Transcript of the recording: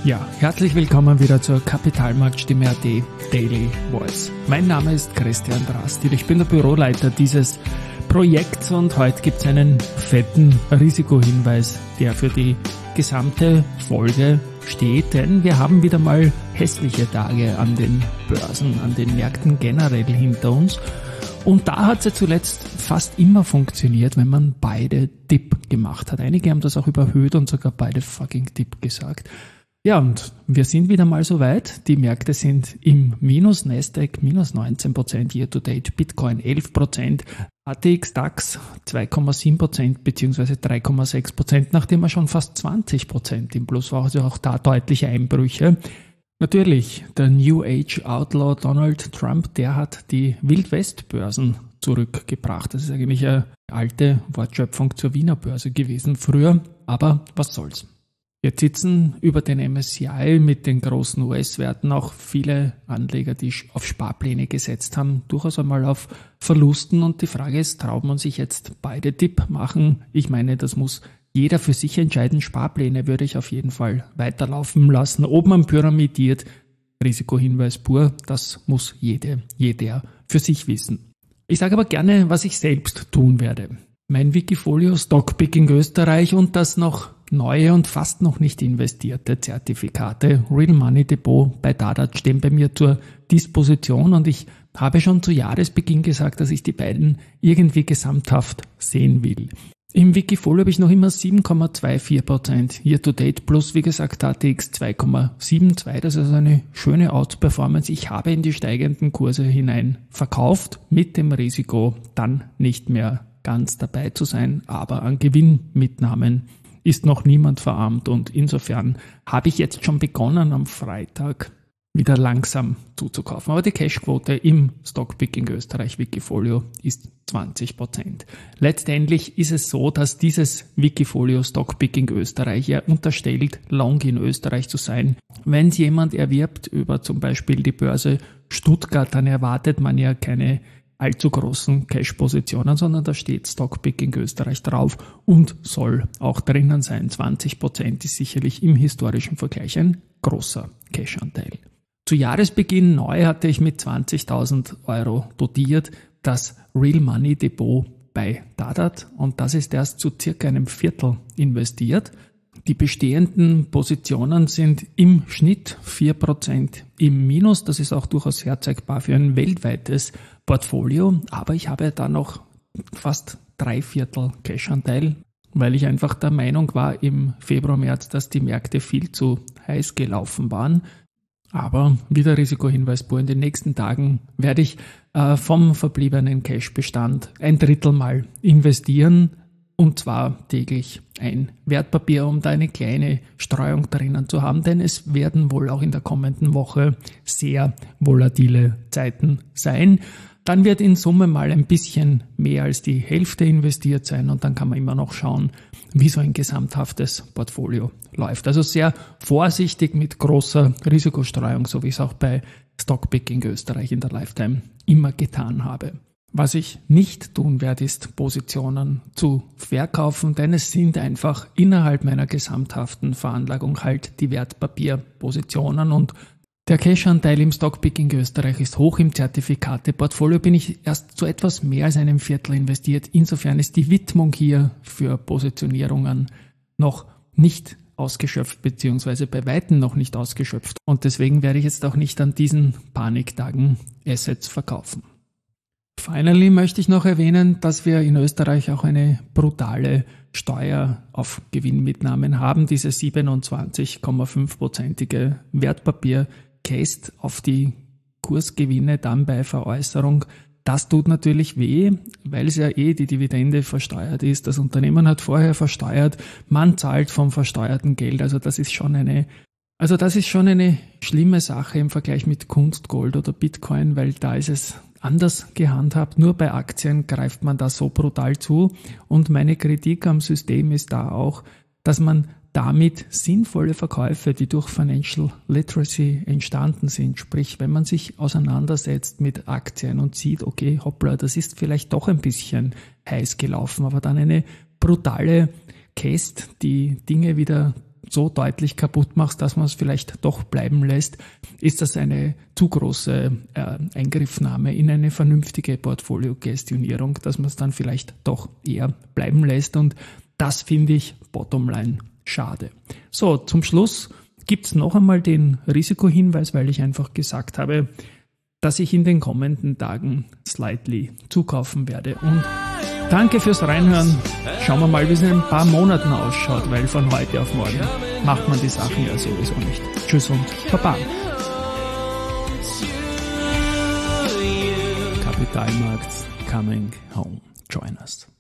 Ja, herzlich willkommen wieder zur Kapitalmarktstimme AT Daily Voice. Mein Name ist Christian Drastil, ich bin der Büroleiter dieses Projekts und heute gibt es einen fetten Risikohinweis, der für die gesamte Folge steht, denn wir haben wieder mal hässliche Tage an den Börsen, an den Märkten generell hinter uns. Und da hat es ja zuletzt fast immer funktioniert, wenn man beide Dip gemacht hat. Einige haben das auch überhöht und sogar beide fucking Dip gesagt. Ja, und wir sind wieder mal so weit. Die Märkte sind im Minus, Nasdaq minus 19% year to date, Bitcoin 11%, ATX DAX 2,7% bzw. 3,6%, nachdem er schon fast 20% im Plus war, also auch da deutliche Einbrüche. Natürlich, der New Age Outlaw Donald Trump, der hat die Wild-West-Börsen zurückgebracht. Das ist eigentlich eine alte Wortschöpfung zur Wiener Börse gewesen früher, aber was soll's. Jetzt sitzen über den MSCI mit den großen US-Werten auch viele Anleger, die auf Sparpläne gesetzt haben, durchaus einmal auf Verlusten. Und die Frage ist, traut man sich jetzt beide Dip machen? Ich meine, das muss jeder für sich entscheiden. Sparpläne würde ich auf jeden Fall weiterlaufen lassen. Ob man pyramidiert, Risikohinweis pur, das muss jeder für sich wissen. Ich sage aber gerne, was ich selbst tun werde. Mein Wikifolio Stockpicking Österreich und das noch neue und fast noch nicht investierte Zertifikate Real Money Depot bei Dadat stehen bei mir zur Disposition und ich habe schon zu Jahresbeginn gesagt, dass ich die beiden irgendwie gesamthaft sehen will. Im Wikifolio habe ich noch immer 7,24% Year to Date plus, wie gesagt, ATX 2,72. Das ist also eine schöne Outperformance. Ich habe in die steigenden Kurse hinein verkauft, mit dem Risiko dann nicht mehr ganz dabei zu sein, aber an Gewinnmitnahmen ist noch niemand verarmt und insofern habe ich jetzt schon begonnen am Freitag wieder langsam zuzukaufen. Aber die Cashquote im Stockpicking Österreich Wikifolio ist 20%. Letztendlich ist es so, dass dieses Wikifolio Stockpicking Österreich ja unterstellt, long in Österreich zu sein. Wenn es jemand erwirbt über zum Beispiel die Börse Stuttgart, dann erwartet man ja keine allzu großen Cash-Positionen, sondern da steht Stockpicking Österreich drauf und soll auch drinnen sein. 20% ist sicherlich im historischen Vergleich ein großer Cash-Anteil. Zu Jahresbeginn neu hatte ich mit 20.000 Euro dotiert das Real Money Depot bei Dadat und das ist erst zu circa einem Viertel investiert. Die bestehenden Positionen sind im Schnitt 4% im Minus. Das ist auch durchaus herzeigbar für ein weltweites Portfolio. Aber ich habe da noch fast 3/4 Cash-Anteil, weil ich einfach der Meinung war im Februar, März, dass die Märkte viel zu heiß gelaufen waren. Aber wieder Risikohinweis pur, in den nächsten Tagen werde ich vom verbliebenen Cash-Bestand 1/3 mal investieren. Und zwar täglich ein Wertpapier, um da eine kleine Streuung drinnen zu haben, denn es werden wohl auch in der kommenden Woche sehr volatile Zeiten sein. Dann wird in Summe mal ein bisschen mehr als die Hälfte investiert sein und dann kann man immer noch schauen, wie so ein gesamthaftes Portfolio läuft. Also sehr vorsichtig mit großer Risikostreuung, so wie ich es auch bei Stockpicking Österreich in der Lifetime immer getan habe. Was ich nicht tun werde, ist Positionen zu verkaufen, denn es sind einfach innerhalb meiner gesamthaften Veranlagung halt die Wertpapierpositionen und der Cash-Anteil im Stockpicking Österreich ist hoch. Im Zertifikate-Portfolio bin ich erst zu etwas mehr als einem Viertel investiert. Insofern ist die Widmung hier für Positionierungen noch nicht ausgeschöpft, beziehungsweise bei Weitem noch nicht ausgeschöpft. Und deswegen werde ich jetzt auch nicht an diesen Paniktagen Assets verkaufen. Finally möchte ich noch erwähnen, dass wir in Österreich auch eine brutale Steuer auf Gewinnmitnahmen haben. Diese 27,5%ige Wertpapier-Cast auf die Kursgewinne dann bei Veräußerung. Das tut natürlich weh, weil es ja die Dividende versteuert ist. Das Unternehmen hat vorher versteuert, man zahlt vom versteuerten Geld. Also das ist schon eine schlimme Sache im Vergleich mit Kunstgold oder Bitcoin, weil da ist es anders gehandhabt. Nur bei Aktien greift man da so brutal zu. Und meine Kritik am System ist da auch, dass man damit sinnvolle Verkäufe, die durch Financial Literacy entstanden sind, sprich, wenn man sich auseinandersetzt mit Aktien und sieht, okay, hoppla, das ist vielleicht doch ein bisschen heiß gelaufen, aber dann eine brutale Cast, die Dinge wieder so deutlich kaputt machst, dass man es vielleicht doch bleiben lässt, ist das eine zu große Eingriffnahme in eine vernünftige Portfolio-Gestionierung, dass man es dann vielleicht doch eher bleiben lässt. Und das finde ich bottomline schade. So, zum Schluss gibt's noch einmal den Risikohinweis, weil ich einfach gesagt habe, dass ich in den kommenden Tagen slightly zukaufen werde. Und danke fürs Reinhören. Schauen wir mal, wie es in ein paar Monaten ausschaut, weil von heute auf morgen macht man die Sachen ja sowieso nicht. Tschüss und Baba. Kapitalmarkt coming home. Join us.